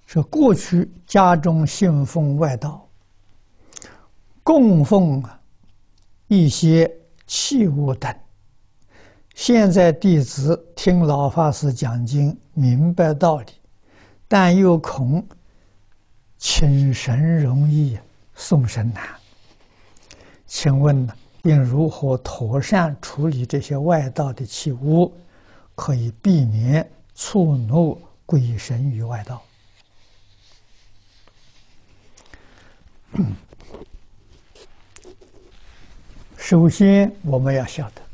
说过去家中信奉外道，供奉一些器物等。现在弟子听老法师讲经，明白道理，但又恐请神容易，送神难。请问呢，应如何妥善处理这些外道的器物，可以避免触怒鬼神与外道？首先，我们要晓得，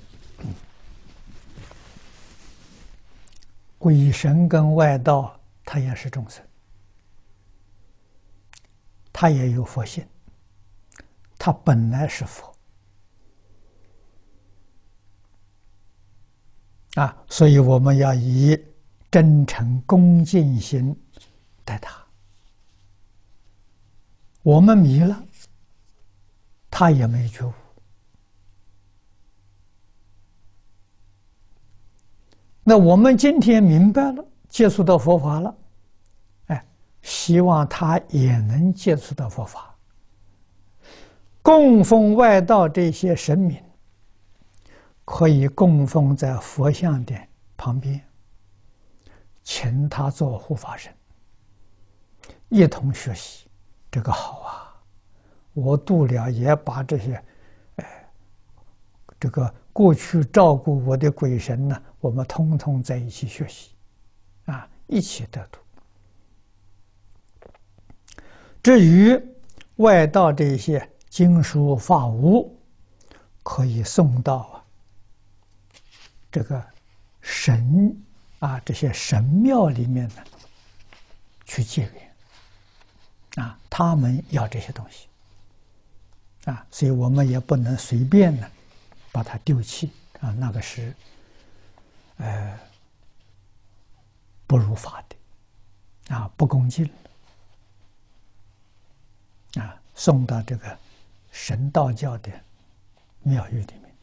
鬼神跟外道，他也是众生，他也有佛性，他本来是佛所以我们要以真诚恭敬心待他。我们迷了，他也没觉悟。那我们今天明白了，接触到佛法了，希望他也能接触到佛法。供奉外道这些神明，可以供奉在佛像的旁边，请他做护法神，一同学习。这个好啊！我度了也把这些，这个过去照顾我的鬼神呢，我们通通在一起学习，一起得度。至于外道这些经书法物，可以送到这个神这些神庙里面呢去结缘。他们要这些东西所以我们也不能随便呢把它丢弃那个是不如法的不恭敬送到这个神道教的庙宇里面。